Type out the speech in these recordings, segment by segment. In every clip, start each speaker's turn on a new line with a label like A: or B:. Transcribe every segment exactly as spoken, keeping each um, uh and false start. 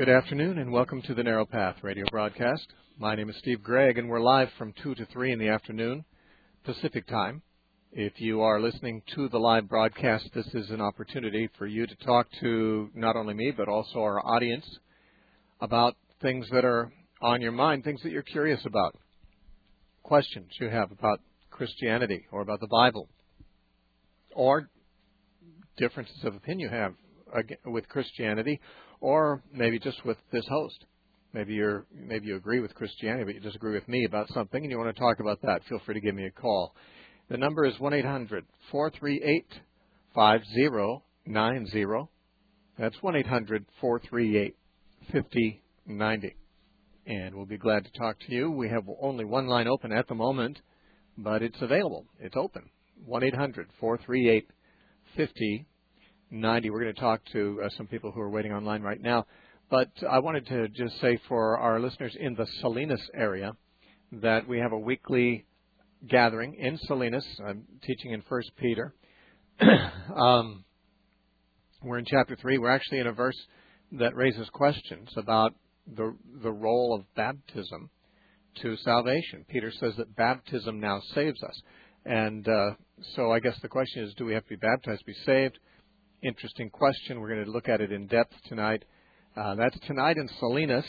A: Good afternoon and welcome to the Narrow Path radio broadcast. My name is Steve Gregg and we're live from two to three in the afternoon Pacific time. If you are listening to the live broadcast, this is an opportunity for you to talk to not only me but also our audience about things that are on your mind, things that you're curious about, questions you have about Christianity or about the Bible, or differences of opinion you have with Christianity, or maybe just with this host. Maybe you're maybe you agree with Christianity, but you disagree with me about something, and you want to talk about that. Feel free to give me a call. The number is one eight hundred four three eight five zero nine zero. That's one eight hundred four three eight five zero nine zero. And we'll be glad to talk to you. We have only one line open at the moment, but it's available. It's open. one eight hundred four three eight five zero nine zero. We're going to talk to uh, some people who are waiting online right now. But I wanted to just say for our listeners in the Salinas area that we have a weekly gathering in Salinas. I'm teaching in First Peter. um, we're in chapter three. We're actually in a verse that raises questions about the the role of baptism to salvation. Peter says that baptism now saves us. And uh, so I guess the question is, do we have to be baptized to be saved? Interesting question. We're going to look at it in depth tonight. Uh, that's tonight in Salinas.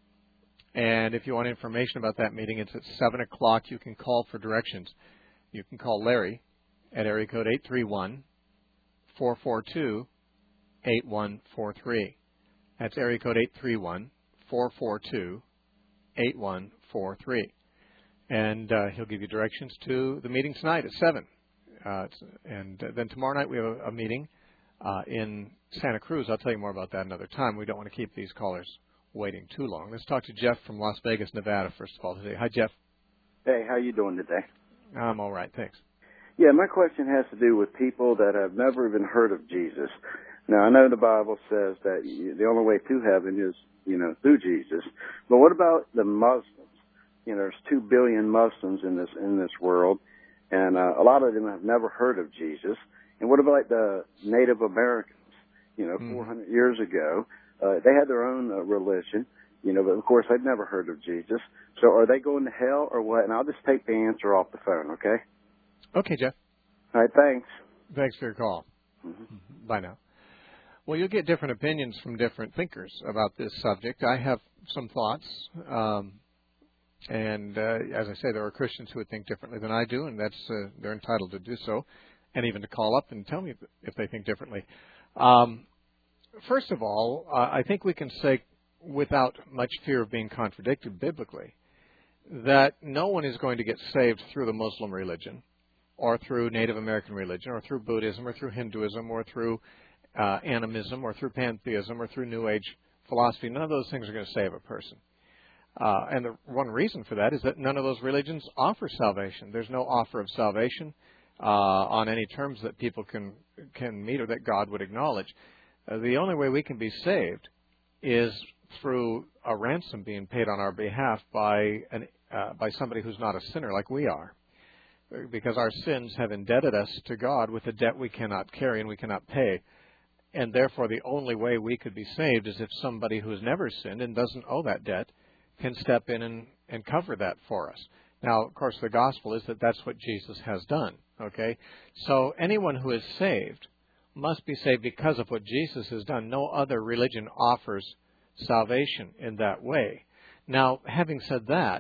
A: And if you want information about that meeting, it's at seven o'clock. You can call for directions. You can call Larry at area code eight three one, four four two, eight one four three. That's area code eight three one, four four two, eight one four three. And uh, he'll give you directions to the meeting tonight at seven. Uh, and uh, then tomorrow night we have a, a meeting Uh, in Santa Cruz. I'll tell you more about that another time. We don't want to keep these callers waiting too long. Let's talk to Jeff from Las Vegas, Nevada, first of all today. Hi, Jeff.
B: Hey, how you doing today?
A: I'm all right, thanks.
B: Yeah, my question has to do with people that have never even heard of Jesus. Now, I know the Bible says that you, the only way to heaven is, you know, through Jesus. But what about the Muslims? You know, there's two billion Muslims in this in this world, and uh, a lot of them have never heard of Jesus. And what about like the Native Americans? You know, mm. four hundred years ago, uh, they had their own uh, religion, you know, but of course they'd never heard of Jesus. So are they going to hell or what? And I'll just take the answer off the phone, okay?
A: Okay, Jeff.
B: All right, thanks.
A: Thanks for your call. Mm-hmm. Bye now. Well, you'll get different opinions from different thinkers about this subject. I have some thoughts. Um, and uh, as I say, there are Christians who would think differently than I do, and that's uh, they're entitled to do so. And even to call up and tell me if they think differently. Um, first of all, uh, I think we can say, without much fear of being contradicted biblically, that no one is going to get saved through the Muslim religion, or through Native American religion, or through Buddhism, or through Hinduism, or through uh, animism, or through pantheism, or through New Age philosophy. None of those things are going to save a person. Uh, and the one reason for that is that none of those religions offer salvation. There's no offer of salvation Uh, on any terms that people can can meet or that God would acknowledge. Uh, the only way we can be saved is through a ransom being paid on our behalf by an uh, by somebody who's not a sinner like we are, because our sins have indebted us to God with a debt we cannot carry and we cannot pay, and therefore the only way we could be saved is if somebody who has never sinned and doesn't owe that debt can step in and, and cover that for us. Now, of course, the gospel is that that's what Jesus has done. Okay, so anyone who is saved must be saved because of what Jesus has done. No other religion offers salvation in that way. Now, having said that,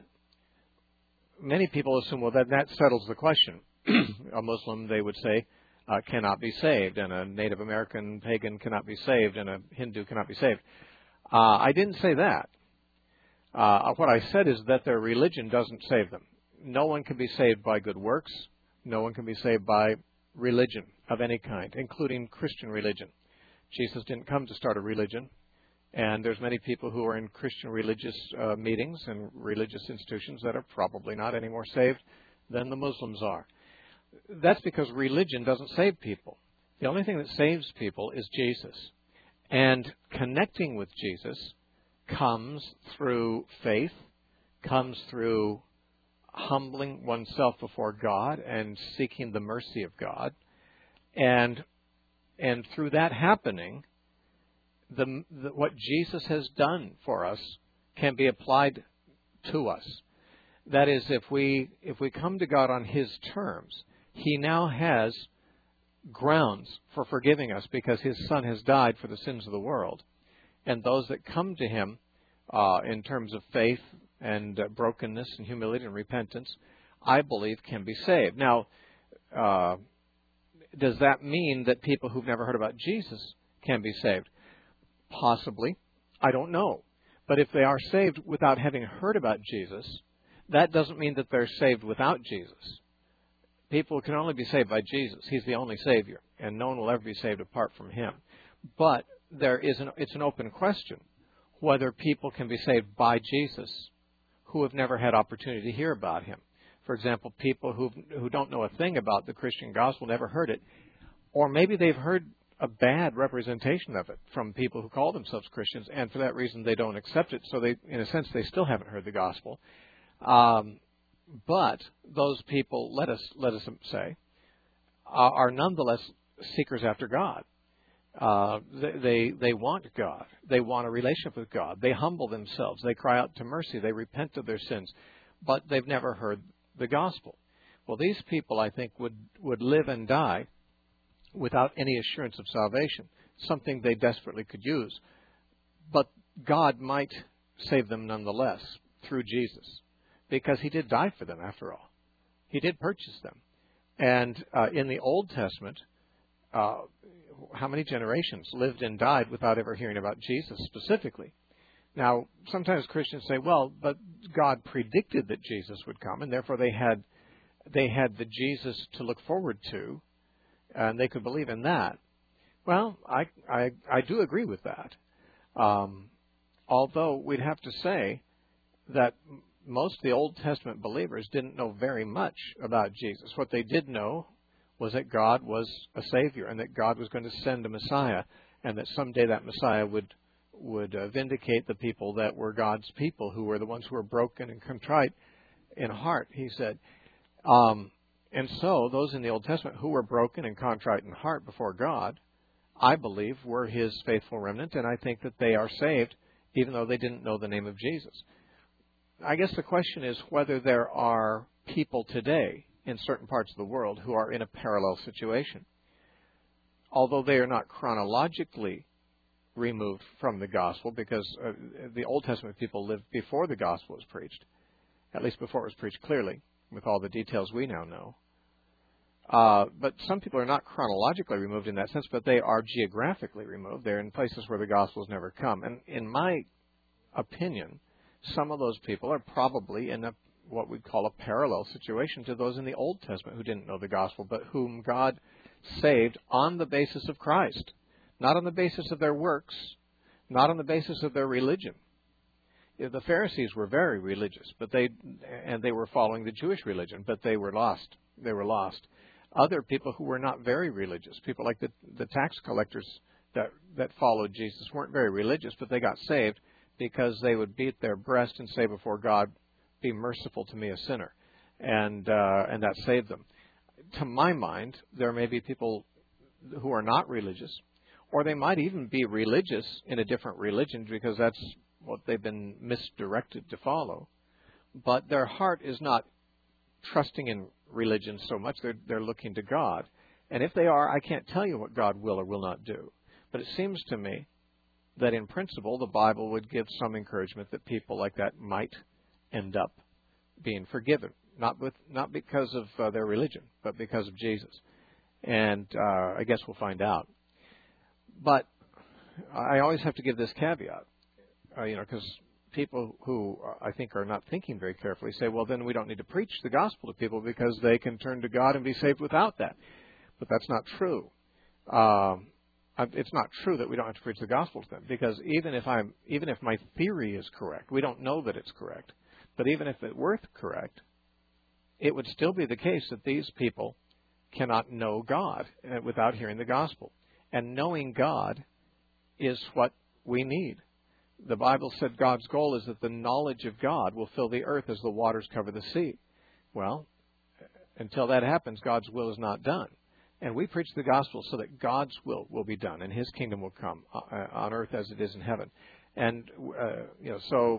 A: many people assume, well, that, that settles the question. A Muslim, they would say, uh, cannot be saved, and a Native American pagan cannot be saved, and a Hindu cannot be saved. Uh, I didn't say that. Uh, what I said is that their religion doesn't save them. No one can be saved by good works. No one can be saved by religion of any kind, including Christian religion. Jesus didn't come to start a religion, and there's many people who are in Christian religious uh, meetings and religious institutions that are probably not any more saved than the Muslims are. That's because religion doesn't save people. The only thing that saves people is Jesus. And connecting with Jesus comes through faith, comes through humbling oneself before God and seeking the mercy of God. And and through that happening, the, the what Jesus has done for us can be applied to us. That is, if we if we come to God on His terms, He now has grounds for forgiving us because His Son has died for the sins of the world. And those that come to Him uh, in terms of faith and uh, brokenness and humility and repentance, I believe can be saved. Now, uh, does that mean that people who've never heard about Jesus can be saved? Possibly. I don't know. But if they are saved without having heard about Jesus, that doesn't mean that they're saved without Jesus. People can only be saved by Jesus. He's the only Savior, and no one will ever be saved apart from Him. But there is an, it's an open question whether people can be saved by Jesus who have never had opportunity to hear about Him. For example, people who who don't know a thing about the Christian gospel, never heard it, or maybe they've heard a bad representation of it from people who call themselves Christians, and for that reason they don't accept it. So they, in a sense, they still haven't heard the gospel. Um, but those people, let us let us say, uh, are nonetheless seekers after God. Uh, they, they they want God. They want a relationship with God. They humble themselves. They cry out to mercy. They repent of their sins, but they've never heard the gospel. Well, these people, I think, would would live and die without any assurance of salvation, something they desperately could use. But God might save them nonetheless through Jesus, because He did die for them after all. He did purchase them. And uh, in the Old Testament, uh, how many generations lived and died without ever hearing about Jesus specifically? Now, sometimes Christians say, well, but God predicted that Jesus would come, and therefore they had they had the Jesus to look forward to, and they could believe in that. Well, I I, I do agree with that. Um, although we'd have to say that most of the Old Testament believers didn't know very much about Jesus. What they did know was that God was a Savior and that God was going to send a Messiah, and that someday that Messiah would would uh, vindicate the people that were God's people, who were the ones who were broken and contrite in heart, He said. Um, and so those in the Old Testament who were broken and contrite in heart before God, I believe, were His faithful remnant, and I think that they are saved even though they didn't know the name of Jesus. I guess the question is whether there are people today in certain parts of the world who are in a parallel situation. Although they are not chronologically removed from the gospel, because uh, the Old Testament people lived before the gospel was preached, at least before it was preached clearly, with all the details we now know. Uh, but some people are not chronologically removed in that sense, but they are geographically removed. They're in places where the gospel has never come. And in my opinion, some of those people are probably in a, what we'd call a parallel situation to those in the Old Testament who didn't know the gospel, but whom God saved on the basis of Christ, not on the basis of their works, not on the basis of their religion. The Pharisees were very religious, but they and they were following the Jewish religion, but they were lost. They were lost. Other people who were not very religious, people like the the tax collectors that that followed Jesus, weren't very religious, but they got saved because they would beat their breast and say before God, "Be merciful to me, a sinner," and uh, and that saved them. To my mind, there may be people who are not religious, or they might even be religious in a different religion because that's what they've been misdirected to follow. But their heart is not trusting in religion so much. They're, they're looking to God. And if they are, I can't tell you what God will or will not do. But it seems to me that in principle, the Bible would give some encouragement that people like that might end up being forgiven. Not with, not because of uh, their religion, but because of Jesus. And uh, I guess we'll find out. But I always have to give this caveat, uh, you know, because people who I think are not thinking very carefully say, well, then we don't need to preach the gospel to people because they can turn to God and be saved without that. But that's not true. Um, it's not true that we don't have to preach the gospel to them, because even if I'm, even if my theory is correct, we don't know that it's correct, but even if it were correct, it would still be the case that these people cannot know God without hearing the gospel. And knowing God is what we need. The Bible said God's goal is that the knowledge of God will fill the earth as the waters cover the sea. Well, until that happens, God's will is not done. And we preach the gospel so that God's will will be done and His kingdom will come uh, on earth as it is in heaven. And, uh, you know, so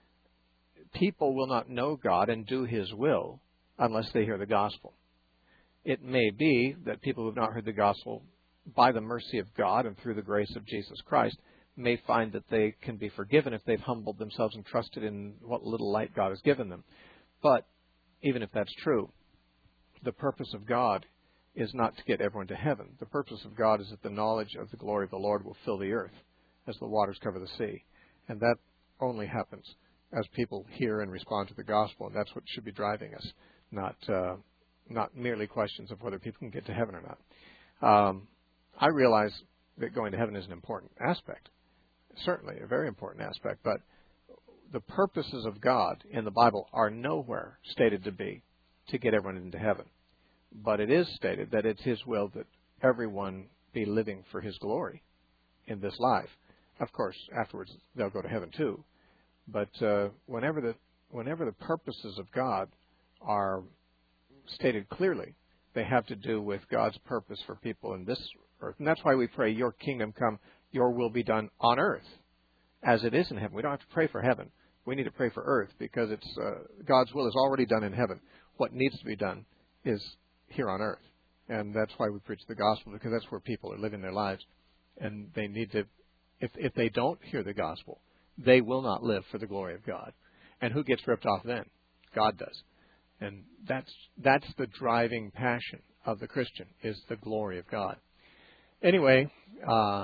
A: people will not know God and do His will unless they hear the gospel. It may be that people who have not heard the gospel, by the mercy of God and through the grace of Jesus Christ, may find that they can be forgiven if they've humbled themselves and trusted in what little light God has given them. But even if that's true, the purpose of God is not to get everyone to heaven. The purpose of God is that the knowledge of the glory of the Lord will fill the earth as the waters cover the sea. And that only happens as people hear and respond to the gospel. And that's what should be driving us, not uh, not merely questions of whether people can get to heaven or not. Um, I realize that going to heaven is an important aspect, certainly a very important aspect, but the purposes of God in the Bible are nowhere stated to be to get everyone into heaven. But it is stated that it's His will that everyone be living for His glory in this life. Of course, afterwards they'll go to heaven too. But uh, whenever the whenever the purposes of God are stated clearly, they have to do with God's purpose for people in this earth. And that's why we pray, your kingdom come, your will be done on earth as it is in heaven. We don't have to pray for heaven. We need to pray for earth because it's uh, God's will is already done in heaven. What needs to be done is here on earth. And that's why we preach the gospel, because that's where people are living their lives. And they need to, if if they don't hear the gospel, they will not live for the glory of God. And who gets ripped off then? God does. And that's that's the driving passion of the Christian, is the glory of God. Anyway, uh,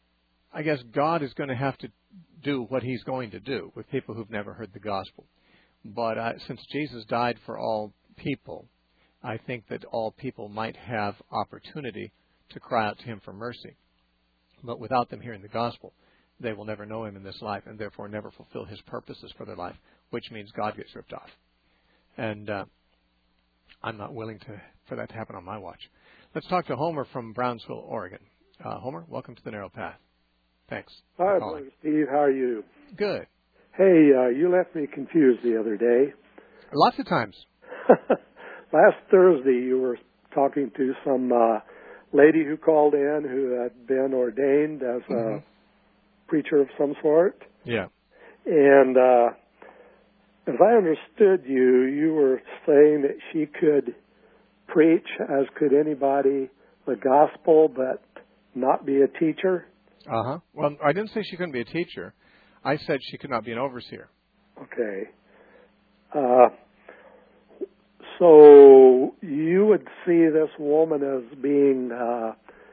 A: I guess God is going to have to do what He's going to do with people who've never heard the gospel. But uh, since Jesus died for all people, I think that all people might have opportunity to cry out to Him for mercy. But without them hearing the gospel, they will never know Him in this life and therefore never fulfill His purposes for their life, which means God gets ripped off. And uh, I'm not willing to for that to happen on my watch. Let's talk to Homer from Brownsville, Oregon. Uh, Homer, welcome to the Narrow Path. Thanks.
C: Hi, Brother Steve. How are you?
A: Good.
C: Hey, uh, you left me confused the other day.
A: Lots of times.
C: Last Thursday, you were talking to some uh, lady who called in who had been ordained as mm-hmm. a preacher of some sort.
A: Yeah.
C: And uh, as I understood you, you were saying that she could preach, as could anybody, the gospel, but not be a teacher.
A: Uh-huh. Well, I didn't say she couldn't be a teacher. I said she could not be an overseer.
C: Okay. Uh, so you would see this woman as being uh,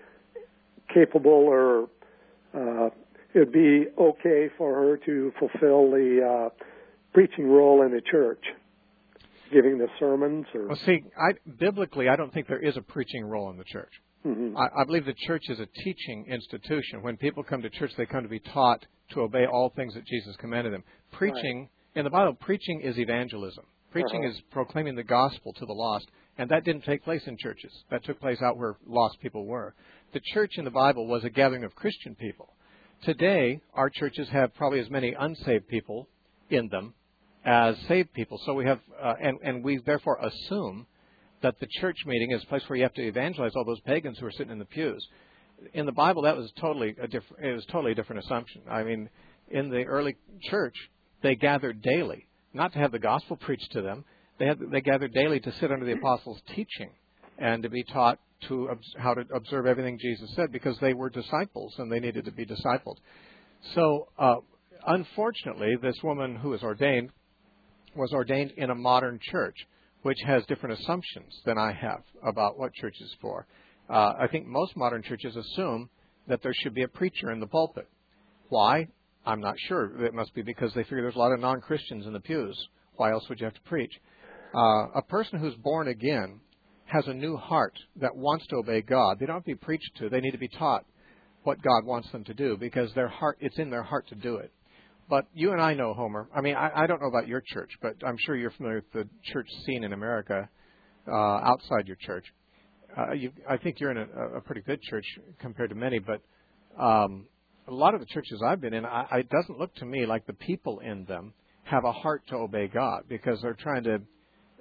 C: capable, or uh, it would be okay for her to fulfill the uh, preaching role in the church, giving the sermons? Or
A: Well, see, I, biblically, I don't think there is a preaching role in the church.
C: Mm-hmm.
A: I, I believe the church is a teaching institution. When people come to church, they come to be taught to obey all things that Jesus commanded them. Preaching, right. In the Bible, preaching is evangelism. Preaching
C: uh-huh.
A: is proclaiming the gospel to the lost, and that didn't take place in churches. That took place out where lost people were. The church in the Bible was a gathering of Christian people. Today, our churches have probably as many unsaved people in them as saved people. So we have, uh, and, and we therefore assume that the church meeting is a place where you have to evangelize all those pagans who are sitting in the pews. In the Bible, that was totally a different. It was totally a different assumption. I mean, in the early church, they gathered daily, not to have the gospel preached to them. They had they gathered daily to sit under the apostles' teaching and to be taught to how to observe everything Jesus said, because they were disciples and they needed to be discipled. So, uh, unfortunately, this woman who was ordained was ordained in a modern church, which has different assumptions than I have about what church is for. Uh, I think most modern churches assume that there should be a preacher in the pulpit. Why? I'm not sure. It must be because they figure there's a lot of non-Christians in the pews. Why else would you have to preach? Uh, a person who's born again has a new heart that wants to obey God. They don't have to be preached to. They need to be taught what God wants them to do, because their heart, it's in their heart to do it. But you and I know, Homer, I mean, I, I don't know about your church, but I'm sure you're familiar with the church scene in America uh, outside your church. Uh, you, I think you're in a, a pretty good church compared to many, but um, a lot of the churches I've been in, I, it doesn't look to me like the people in them have a heart to obey God, because they're trying to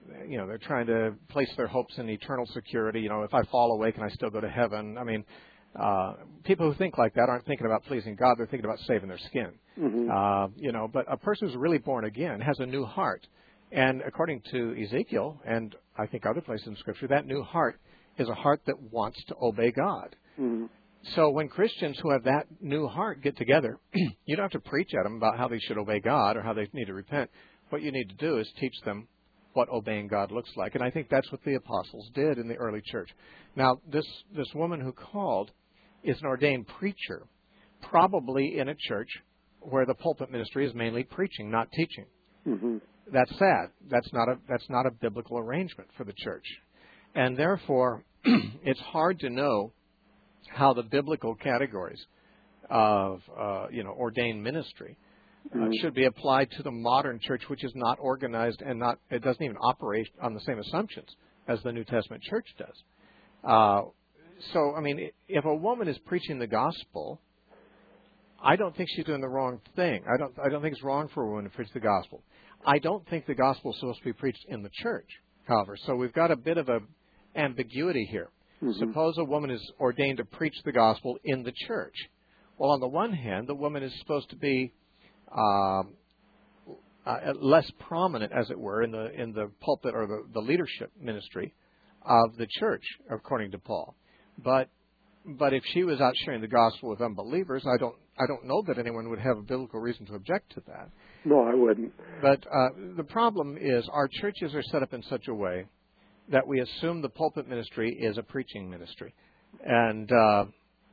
A: you know, they're trying to place their hopes in eternal security. You know, if I fall away, can I still go to heaven? I mean, uh, people who think like that aren't thinking about pleasing God. They're thinking about saving their skin. Mm-hmm. Uh, you know, but a person who's really born again has a new heart. And according to Ezekiel, and I think other places in Scripture, that new heart is a heart that wants to obey God. Mm-hmm. So when Christians who have that new heart get together, you don't have to preach at them about how they should obey God or how they need to repent. What you need to do is teach them what obeying God looks like. And I think that's what the apostles did in the early church. Now, this, this woman who called is an ordained preacher, probably in a church where the pulpit ministry is mainly preaching, not teaching. Mm-hmm. That's sad. That's not a that's not a biblical arrangement for the church. And therefore, it's hard to know how the biblical categories of uh, you know ordained ministry uh, mm-hmm. should be applied to the modern church, which is not organized and not it doesn't even operate on the same assumptions as the New Testament church does. Uh, so, I mean, if a woman is preaching the gospel, I don't think she's doing the wrong thing. I don't I don't think it's wrong for a woman to preach the gospel. I don't think the gospel is supposed to be preached in the church, however. So we've got a bit of a ambiguity here. Mm-hmm. Suppose a woman is ordained to preach the gospel in the church. Well, on the one hand, the woman is supposed to be um, uh, less prominent, as it were, in the in the pulpit or the, the leadership ministry of the church, according to Paul. But but if she was out sharing the gospel with unbelievers, I don't I don't know that anyone would have a biblical reason to object to that.
C: No, I wouldn't.
A: But uh, the problem is our churches are set up in such a way that we assume the pulpit ministry is a preaching ministry. And uh,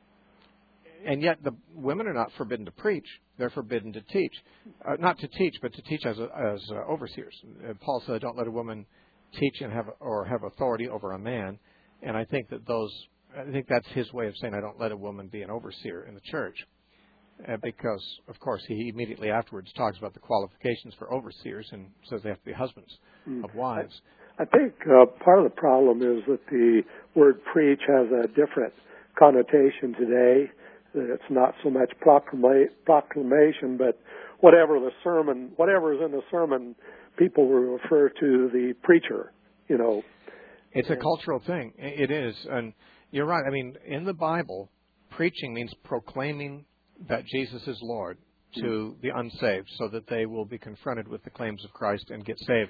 A: and yet the women are not forbidden to preach. They're forbidden to teach. Uh, not to teach, but to teach as, a, as uh, overseers. Uh, Paul said, don't let a woman teach and have or have authority over a man. And I think that those, I think that's his way of saying I don't let a woman be an overseer in the church. Uh, because, of course, he immediately afterwards talks about the qualifications for overseers and says they have to be husbands mm. of wives.
C: I think uh, part of the problem is that the word preach has a different connotation today, that it's not so much proclama- proclamation, but whatever the sermon, whatever is in the sermon, people will refer to the preacher, you know.
A: It's a cultural thing. It is. And you're right. I mean, in the Bible, preaching means proclaiming that Jesus is Lord to the unsaved so that they will be confronted with the claims of Christ and get saved.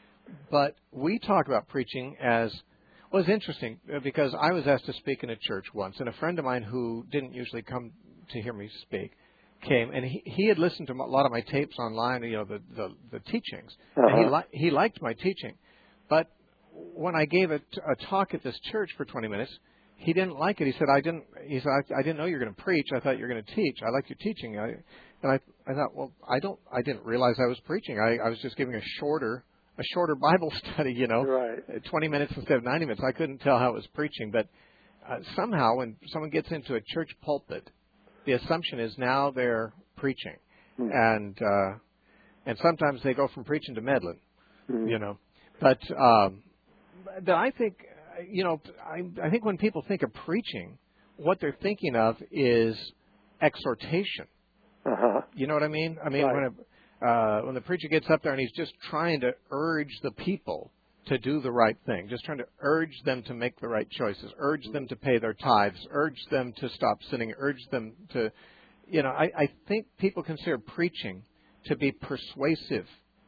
A: But we talk about preaching as, well, it's interesting because I was asked to speak in a church once, and a friend of mine who didn't usually come to hear me speak came, and he, he had listened to a lot of my tapes online, you know, the, the, the teachings, uh-huh. and he, li- he liked my teaching. But when I gave a, a talk at this church for twenty minutes, he didn't like it. He said, I didn't, he said, I, I didn't know you were going to preach. I thought you were going to teach. I like your teaching. I, and I, I thought, well, I don't, I didn't realize I was preaching. I, I was just giving a shorter, a shorter Bible study, you know,
C: right.
A: twenty minutes instead of ninety minutes. I couldn't tell how it was preaching. But uh, somehow when someone gets into a church pulpit, the assumption is now they're preaching. Hmm. And, uh, and sometimes they go from preaching to meddling, hmm. you know. But, um, but I think, you know, I, I think when people think of preaching, what they're thinking of is exhortation.
C: Uh-huh.
A: You know what I mean? I mean,
C: right.
A: when a, uh, when the preacher gets up there and he's just trying to urge the people to do the right thing, just trying to urge them to make the right choices, urge them to pay their tithes, urge them to stop sinning, urge them to, you know, I, I think people consider preaching to be persuasive,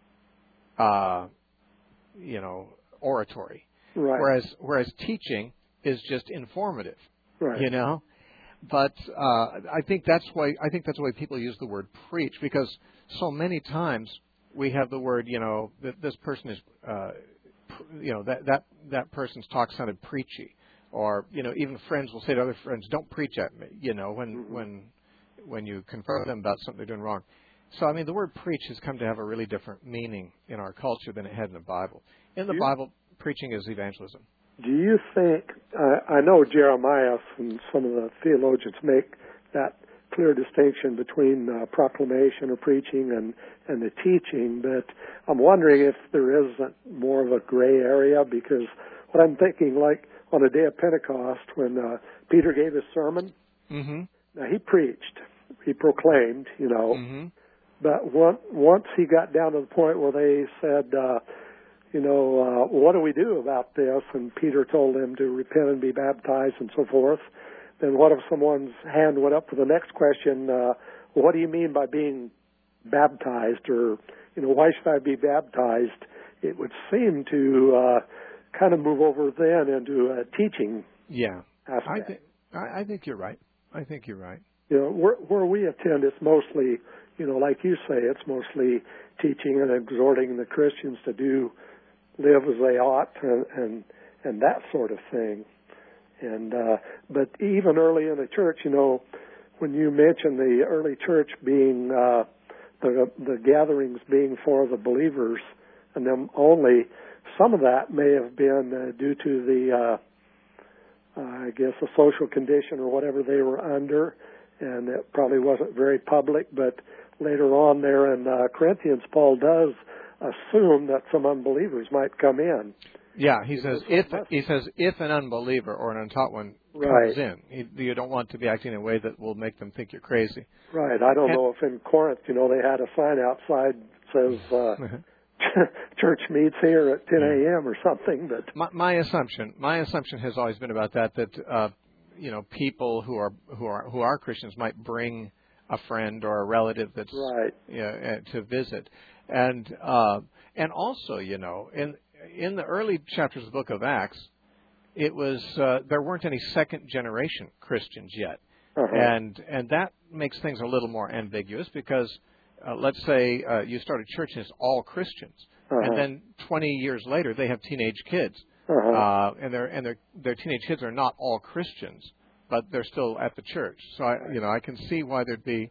A: uh, you know, oratory.
C: Right.
A: Whereas whereas teaching is just informative,
C: right.
A: you know. But uh, I think that's why I think that's why people use the word preach, because so many times we have the word, you know, that this person is, uh, you know, that that that person's talk sounded preachy, or you know, even friends will say to other friends, "Don't preach at me," you know, when mm-hmm. when when you confront them about something they're doing wrong. So I mean, the word preach has come to have a really different meaning in our culture than it had in the Bible. In the
C: you-
A: Bible, preaching is evangelism.
C: Do you think, uh, I know Jeremiah and some of the theologians make that clear distinction between uh, proclamation or preaching and, and the teaching, but I'm wondering if there isn't more of a gray area, because what I'm thinking, like on the day of Pentecost when uh, Peter gave his sermon,
A: mm-hmm.
C: now he preached, he proclaimed, you know,
A: mm-hmm.
C: but one, once he got down to the point where they said, uh, you know, uh, what do we do about this? And Peter told them to repent and be baptized and so forth. Then what if someone's hand went up for the next question, uh, what do you mean by being baptized? Or, you know, why should I be baptized? It would seem to uh, kind of move over then into a teaching
A: yeah.
C: aspect.
A: I, th- I, I think you're right. I think you're right.
C: You know, where, where we attend, it's mostly, you know, like you say, it's mostly teaching and exhorting the Christians to do, live as they ought, and and, and that sort of thing. And uh, but even early in the church, you know, when you mention the early church being uh, the the gatherings being for the believers and them only, some of that may have been uh, due to the, uh, uh, I guess, the social condition or whatever they were under. And it probably wasn't very public, but later on there in uh, Corinthians, Paul does assume that some unbelievers might come in.
A: Yeah, he says if he says if an unbeliever or an untaught one
C: right.
A: comes in, he, you don't want to be acting in a way that will make them think you're crazy.
C: Right. I don't
A: and,
C: know if in Corinth, you know, they had a sign outside that says uh, church meets here at ten a.m. or something. But
A: my, my assumption, my assumption has always been about that that. Uh, you know, people who are who are who are Christians might bring a friend or a relative that's
C: right.
A: you know, to visit, and uh, and also, you know, in in the early chapters of the Book of Acts, it was uh, there weren't any second generation Christians yet,
C: uh-huh.
A: and and that makes things a little more ambiguous because uh, let's say uh, you start a church and it's all Christians,
C: uh-huh.
A: and then twenty years later they have teenage kids.
C: Uh-huh.
A: Uh, and their and their their teenage kids are not all Christians, but they're still at the church. So I, you know, I can see why there'd be,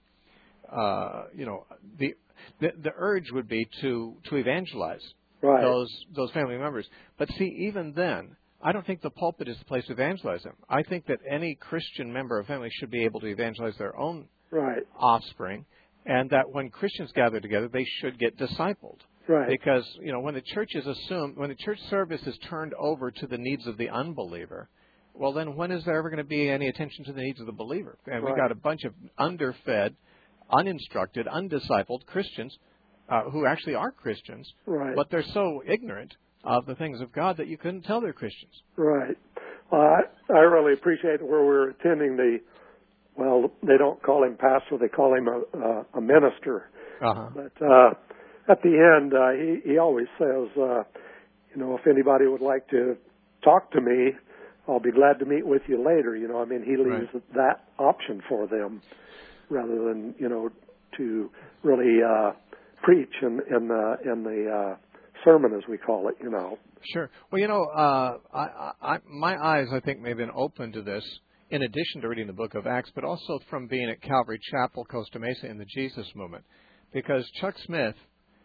A: uh, you know, the, the the urge would be to to evangelize
C: right.
A: those those family members. But see, even then, I don't think the pulpit is the place to evangelize them. I think that any Christian member of family should be able to evangelize their own
C: right.
A: offspring, and that when Christians gather together, they should get discipled.
C: Right.
A: Because, you know, when the church is assumed, when the church service is turned over to the needs of the unbeliever, well, then when is there ever going to be any attention to the needs of the believer? And
C: right.
A: we've got a bunch of underfed, uninstructed, undiscipled Christians uh, who actually are Christians,
C: right.
A: but they're so ignorant of the things of God that you couldn't tell they're Christians.
C: Right. Well, I, I really appreciate where we're attending the, well, they don't call him pastor, they call him a, uh, a minister.
A: Uh-huh.
C: But, uh, at the end, uh, he, he always says, uh, you know, if anybody would like to talk to me, I'll be glad to meet with you later. You know, I mean, he leaves
A: right.
C: that option for them rather than, you know, to really uh, preach in, in the, in the uh, sermon, as we call it, you know.
A: Sure. Well, you know, uh, I, I, my eyes, I think, may have been open to this in addition to reading the book of Acts, but also from being at Calvary Chapel, Costa Mesa, in the Jesus movement. Because Chuck Smith,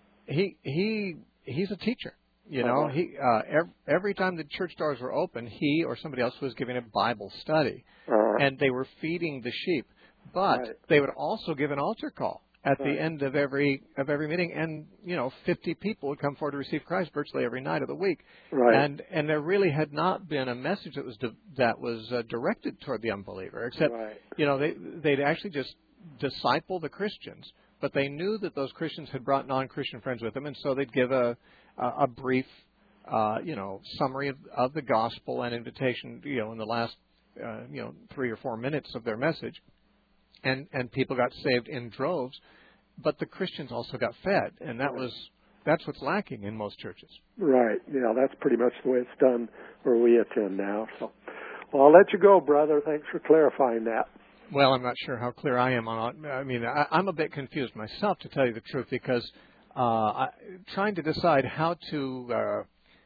A: He he he's a teacher, you know.
C: Uh-huh.
A: He uh, every, every time the church doors were open, he or somebody else was giving a Bible study,
C: uh-huh.
A: and they were feeding the sheep. But
C: right.
A: they would also give an altar call at
C: right.
A: the end of every of every meeting, and you know, fifty people would come forward to receive Christ virtually every night of the week.
C: Right.
A: And and there really had not been a message that was di- that was uh, directed toward the unbeliever, except
C: right.
A: you know they they'd actually just disciple the Christians. But they knew that those Christians had brought non-Christian friends with them, and so they'd give a a, a brief, uh, you know, summary of, of the gospel and invitation, you know, in the last, uh, you know, three or four minutes of their message, and and people got saved in droves. But the Christians also got fed, and that
C: right.
A: was that's what's lacking in most churches.
C: Right. Yeah, that's pretty much the way it's done where we attend now. So, well, I'll let you go, brother. Thanks for clarifying that.
A: Well, I'm not sure how clear I am on it. I mean, I, I'm a bit confused myself, to tell you the truth, because uh, I, trying to decide how to uh,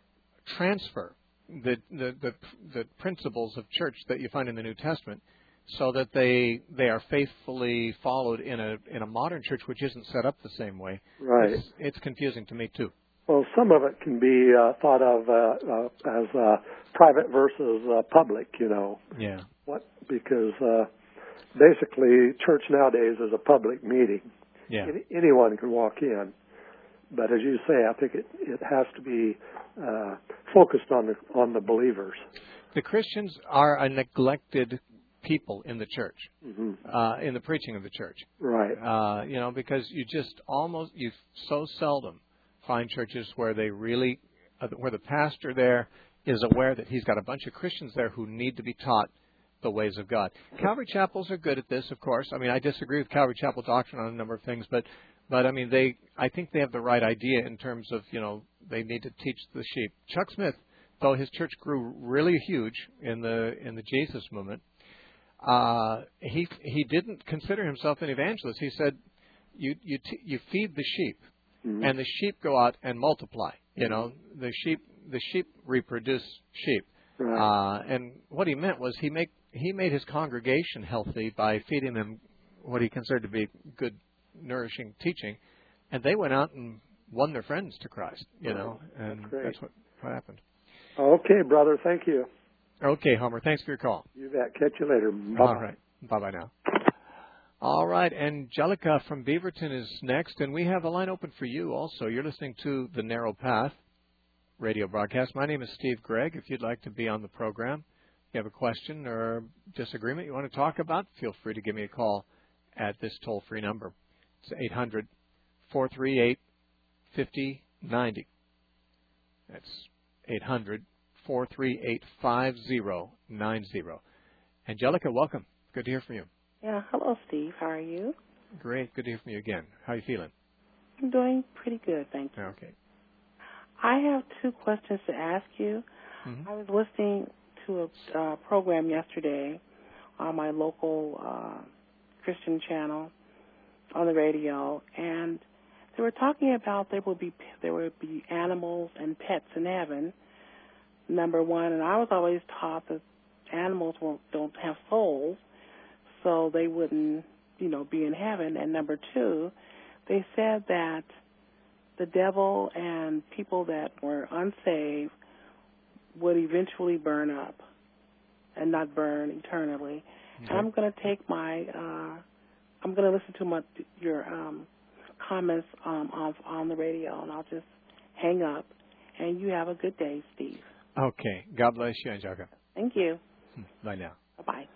A: transfer the, the the the principles of church that you find in the New Testament, so that they they are faithfully followed in a in a modern church which isn't set up the same way.
C: Right.
A: It's, it's confusing to me too.
C: Well, some of it can be uh, thought of uh, uh, as uh, private versus uh, public. You know.
A: Yeah.
C: What because. Uh, Basically, church nowadays is a public meeting.
A: Yeah.
C: Any, anyone can walk in. But as you say, I think it, it has to be uh, focused on the, on the believers.
A: The Christians are a neglected people in the church,
C: mm-hmm.
A: uh, in the preaching of the church.
C: Right.
A: Uh, you know, because you just almost, you so seldom find churches where they really uh, where the pastor there is aware that he's got a bunch of Christians there who need to be taught the ways of God. Calvary chapels are good at this, of course. I mean, I disagree with Calvary Chapel doctrine on a number of things, but, but I mean, they, I think they have the right idea in terms of, you know, they need to teach the sheep. Chuck Smith, though his church grew really huge in the in the Jesus movement, uh, he he didn't consider himself an evangelist. He said, you you t- you feed the sheep, mm-hmm. and the sheep go out and multiply. You know, the sheep the sheep reproduce sheep. Right. Uh, and what he meant was he make he made his congregation healthy by feeding them what he considered to be good, nourishing teaching, and they went out and won their friends to Christ. You right. know, and that's, that's what, what happened.
C: Okay, brother. Thank you.
A: Okay, Homer. Thanks for your call.
C: You bet. Catch you later. Bye.
A: All right. Bye-bye now. All right. Angelica from Beaverton is next, and we have a line open for you also. You're listening to The Narrow Path radio broadcast. My name is Steve Gregg. If you'd like to be on the program, if you have a question or disagreement you want to talk about, feel free to give me a call at this toll-free number. It's eight hundred, four three eight, five oh nine oh. That's eight hundred, four three eight, five oh nine oh. Angelica, welcome. Good to hear from you.
D: Yeah, hello, Steve. How are you?
A: Great. Good to hear from you again. How are you feeling?
D: I'm doing pretty good, thank you.
A: Okay.
D: I have two questions to ask you. Mm-hmm. I was listening to a uh, program yesterday on my local uh, Christian channel on the radio, and they were talking about there will be there will be animals and pets in heaven. Number one, and I was always taught that animals won't, don't have souls, so they wouldn't, you know, be in heaven. And number two, they said that the devil and people that were unsaved would eventually burn up and not burn eternally. Mm-hmm. And I'm going to take my, uh, I'm going to listen to my, your um, comments um, on, on the radio, and I'll just hang up. And you have a good day, Steve.
A: Okay. God bless you, Angelica.
D: Thank you.
A: Bye now.
D: Bye-bye.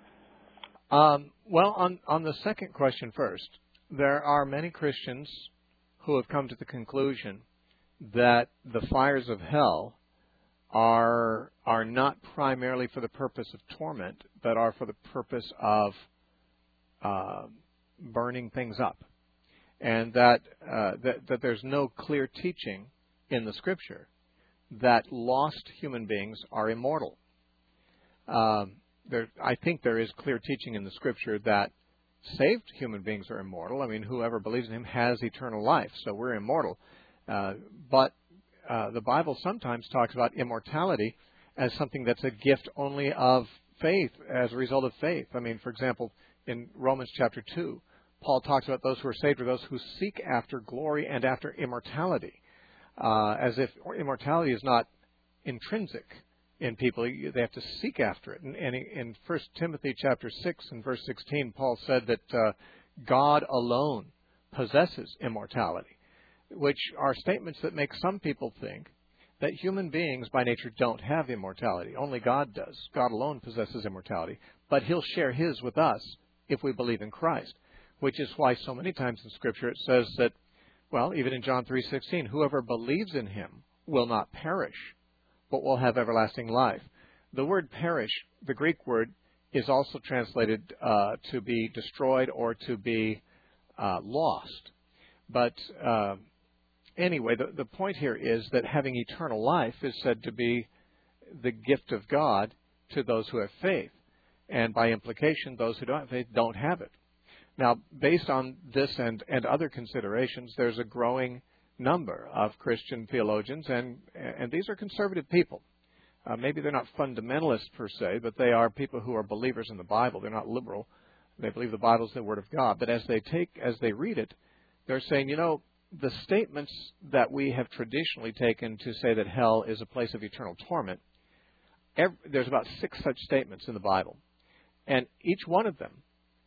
A: Um, well, on, on the second question first, there are many Christians who have come to the conclusion that the fires of hell are are not primarily for the purpose of torment, but are for the purpose of uh, burning things up, and that, uh, that that there's no clear teaching in the Scripture that lost human beings are immortal. Um, there, I think there is clear teaching in the Scripture that saved human beings are immortal. I mean, whoever believes in Him has eternal life, so we're immortal. Uh, but uh, the Bible sometimes talks about immortality as something that's a gift only of faith, as a result of faith. I mean, for example, in Romans chapter two, Paul talks about those who are saved are those who seek after glory and after immortality, uh, as if immortality is not intrinsic in people. They have to seek after it. And, and in First Timothy chapter six and verse sixteen, Paul said that uh, God alone possesses immortality, which are statements that make some people think that human beings by nature don't have immortality. Only God does. God alone possesses immortality, but He'll share His with us if we believe in Christ, which is why so many times in Scripture it says that, well, even in John three sixteen, whoever believes in Him will not perish, but will have everlasting life. The word perish, the Greek word, is also translated uh, to be destroyed or to be uh, lost. But uh, anyway, the, the point here is that having eternal life is said to be the gift of God to those who have faith. And by implication, those who don't have faith don't have it. Now, based on this and, and other considerations, there's a growing number of Christian theologians, and and these are conservative people. Uh, maybe they're not fundamentalists per se, but they are people who are believers in the Bible. They're not liberal. They believe the Bible is the Word of God. But as they take, as they read it, they're saying, you know, the statements that we have traditionally taken to say that hell is a place of eternal torment, every, there's about six such statements in the Bible. And each one of them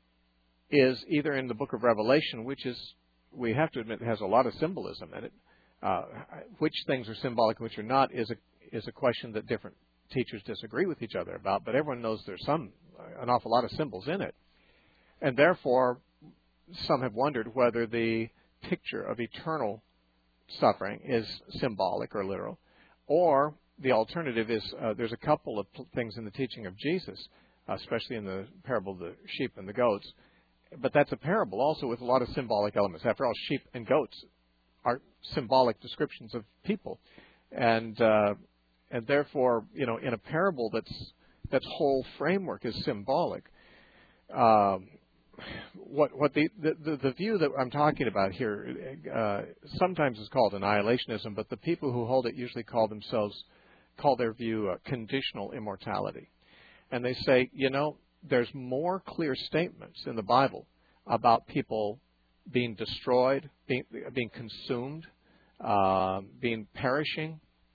A: is either in the book of Revelation, which is, we have to admit, has a lot of symbolism in it. Uh, which things are symbolic and which are not is a is a question that different teachers disagree with each other about. But everyone knows there's some an awful lot of symbols in it, and therefore some have wondered whether the picture of eternal suffering is symbolic or literal, Or the alternative is uh, there's a couple of things in the teaching of Jesus, uh, especially in the parable of the sheep and the goats. But that's a parable also with a lot of symbolic elements. After all, sheep and goats are symbolic descriptions of people. And uh, and therefore, you know, in a parable that's that whole framework is symbolic. Um, what what the, the the view that I'm talking about here uh, sometimes is called annihilationism, but the people who hold it usually call themselves call their view uh, conditional immortality, and they say, you know, there's more clear statements in the Bible about people being destroyed, being being consumed, uh, being perishing,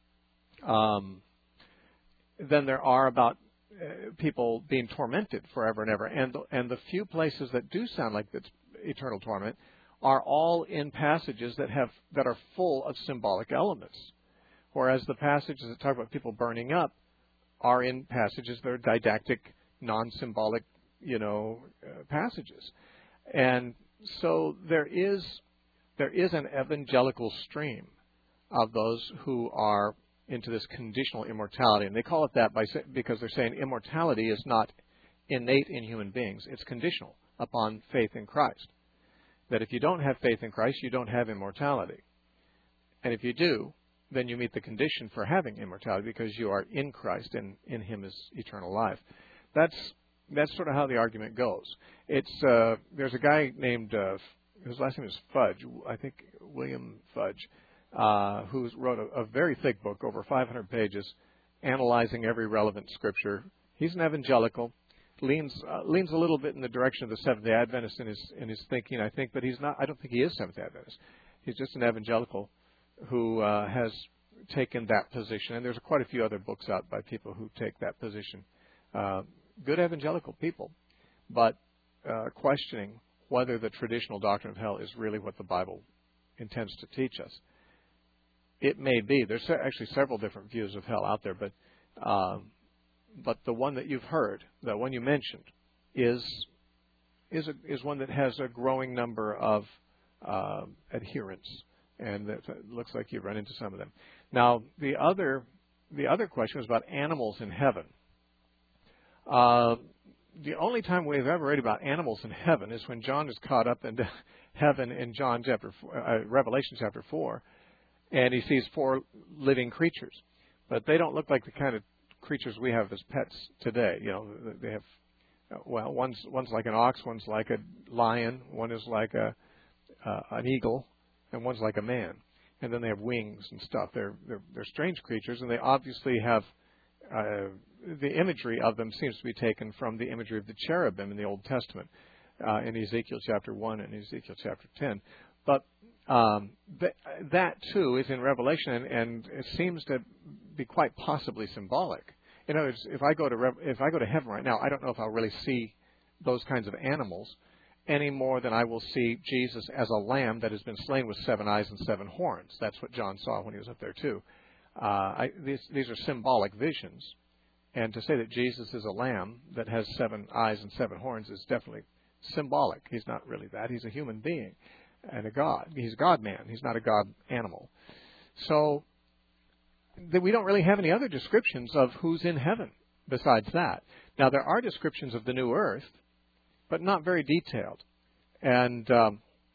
A: um, than there are about Uh, people being tormented forever and ever. And the, and the few places that do sound like it's eternal torment are all in passages that have that are full of symbolic elements, whereas the passages that talk about people burning up are in passages that are didactic, non-symbolic, you know, uh, passages. And so there is there is an evangelical stream of those who are into this conditional immortality. And they call it that by because they're saying immortality is not innate in human beings. It's conditional upon faith in Christ. That if you don't have faith in Christ, you don't have immortality. And if you do, then you meet the condition for having immortality because you are in Christ and in Him is eternal life. That's that's sort of how the argument goes. It's uh, there's a guy named, uh, his last name is Fudge, I think William Fudge, Uh, who wrote a, a very thick book, over five hundred pages, analyzing every relevant scripture. He's an evangelical, leans uh, leans a little bit in the direction of the Seventh-day Adventist in his in his thinking, I think, but he's not. I don't think he is Seventh-day Adventist. He's just an evangelical who uh, has taken that position. And there's quite a few other books out by people who take that position. Uh, good evangelical people, but uh, questioning whether the traditional doctrine of hell is really what the Bible intends to teach us. It may be. There's actually several different views of hell out there, but um, but the one that you've heard, the one you mentioned, is is a, is one that has a growing number of uh, adherents, and that it looks like you've run into some of them. Now, the other the other question was about animals in heaven. Uh, the only time we've ever read about animals in heaven is when John is caught up in heaven in John chapter four, uh, Revelation chapter four. And he sees four living creatures, but they don't look like the kind of creatures we have as pets today. You know, they have, well, one's one's like an ox, one's like a lion, one is like a uh, an eagle, and one's like a man. And then they have wings and stuff. They're they're, they're strange creatures, and they obviously have uh, the imagery of them seems to be taken from the imagery of the cherubim in the Old Testament, uh, in Ezekiel chapter one and Ezekiel chapter ten. But Um, th- that, too, is in Revelation, and, and it seems to be quite possibly symbolic. In other words, if I go to Re- if I go to heaven right now, I don't know if I'll really see those kinds of animals any more than I will see Jesus as a lamb that has been slain with seven eyes and seven horns. That's what John saw when he was up there, too. Uh, I, these, these are symbolic visions. And to say that Jesus is a lamb that has seven eyes and seven horns is definitely symbolic. He's not really that. He's a human being. And a God. He's a God man. He's not a God animal. So that we don't really have any other descriptions of who's in heaven besides that. Now, there are descriptions of the new earth, but not very detailed. And um,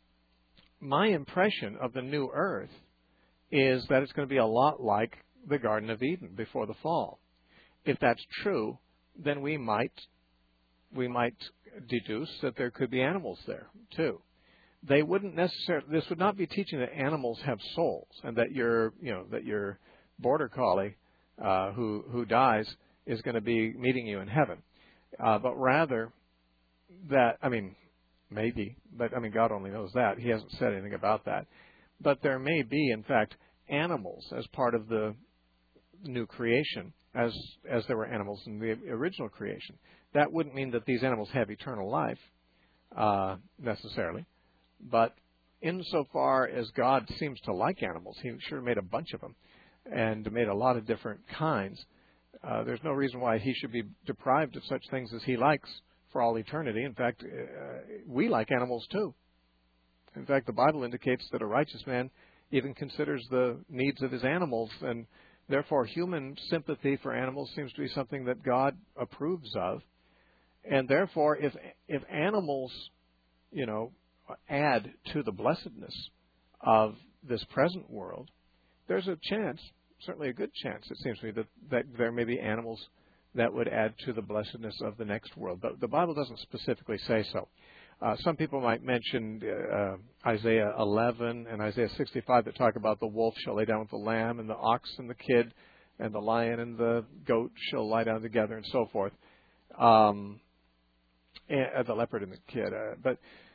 A: my impression of the new earth is that it's going to be a lot like the Garden of Eden before the fall. If that's true, then we might we might deduce that there could be animals there, too. They wouldn't necessarily. This would not be teaching that animals have souls, and that your, you know, that your border collie uh, who who dies is going to be meeting you in heaven, uh, but rather that. I mean, maybe, but I mean, God only knows that. He hasn't said anything about that. But there may be, in fact, animals as part of the new creation, as as there were animals in the original creation. That wouldn't mean that these animals have eternal life uh, necessarily. But insofar as God seems to like animals, He sure made a bunch of them and made a lot of different kinds. Uh, there's no reason why He should be deprived of such things as He likes for all eternity. In fact, uh, we like animals too. In fact, the Bible indicates that a righteous man even considers the needs of his animals and Therefore, human sympathy for animals seems to be something that God approves of. And therefore, if if animals, you know, add to the blessedness of this present world, there's a chance, certainly a good chance, it seems to me, that, that there may be animals that would add to the blessedness of the next world. But the Bible doesn't specifically say so. Uh, some people might mention uh, Isaiah eleven and Isaiah sixty-five that talk about the wolf shall lay down with the lamb, and the ox and the kid, and the lion and the goat shall lie down together, and so forth. Um, and, uh, the leopard and the kid. Uh, but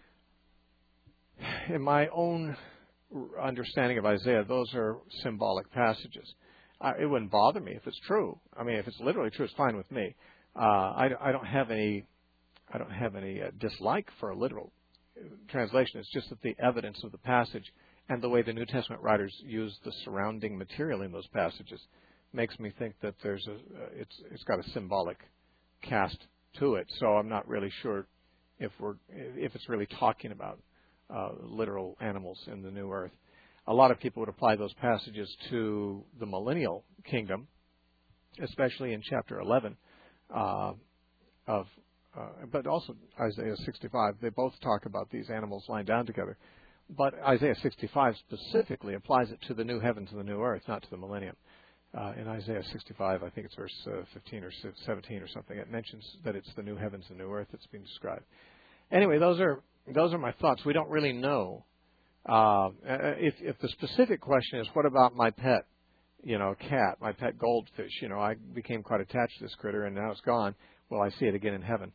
A: in my own understanding of Isaiah, those are symbolic passages. Uh, it wouldn't bother me if it's true. I mean, if it's literally true, it's fine with me. Uh, I, I don't have any. I don't have any uh, dislike for a literal translation. It's just that the evidence of the passage and the way the New Testament writers use the surrounding material in those passages makes me think that there's a uh, it's it's got a symbolic cast to it. So I'm not really sure if we're if it's really talking about uh, literal animals in the new earth. A lot of people would apply those passages to the millennial kingdom, especially in chapter eleven uh, of. Uh, but also Isaiah sixty-five, they both talk about these animals lying down together. But Isaiah sixty-five specifically applies it to the new heavens and the new earth, not to the millennium. Uh, in Isaiah sixty-five, I think it's verse uh, fifteen or seventeen or something, it mentions that it's the new heavens and new earth that's being described. Anyway, those are those are my thoughts. We don't really know. Uh, if, if the specific question is, what about my pet, you know, cat, my pet goldfish? You know, I became quite attached to this critter, and now it's gone. Will I see it again in heaven?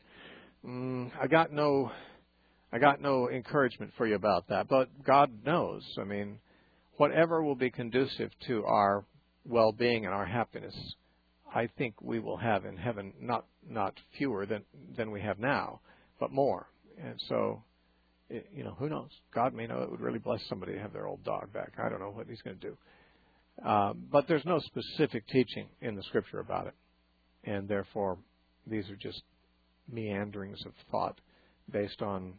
A: Mm, I got no, I got no encouragement for you about that. But God knows. I mean, whatever will be conducive to our well-being and our happiness, I think we will have in heaven. Not not fewer than than we have now, but more. And so, it, you know, who knows? God may know it would really bless somebody to have their old dog back. I don't know what He's going to do. Um, but there's no specific teaching in the Scripture about it, and therefore, these are just meanderings of thought based on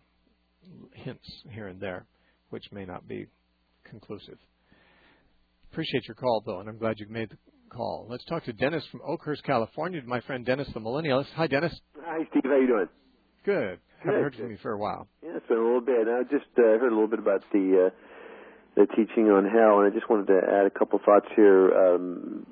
A: hints here and there, which may not be conclusive. Appreciate your call, though, and I'm glad you made the call. Let's talk to Dennis from Oakhurst, California, my friend Dennis the Millennialist. Hi, Dennis.
E: Hi, Steve. How you doing?
A: Good. Haven't heard from you for a while.
E: Yeah, it's been a little bit. I just uh, heard a little bit about the uh, the teaching on hell, and I just wanted to add a couple thoughts here. Um,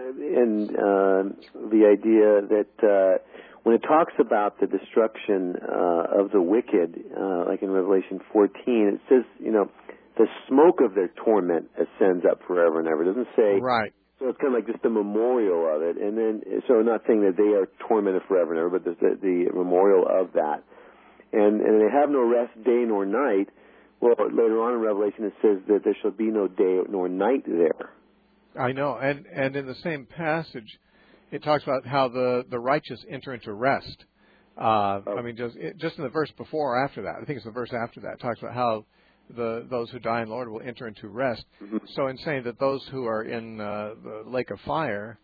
E: and uh, the idea that uh, when it talks about the destruction uh, of the wicked, uh, like in Revelation fourteen, it says, you know, the smoke of their torment ascends up forever and ever. It doesn't say,
A: right.
E: So it's kind of like just a memorial of it. And then, so not saying that they are tormented forever and ever, but there's the, the memorial of that. And, and they have no rest day nor night. Well, later on in Revelation it says that there shall be no day nor night there.
A: I know. And, and in the same passage, it talks about how the, the righteous enter into rest. Uh, oh. I mean, just it, just in the verse before or after that, I think it's the verse after that, it talks about how the those who die in the Lord will enter into rest. Mm-hmm. So in saying that those who are in uh, the lake of fire,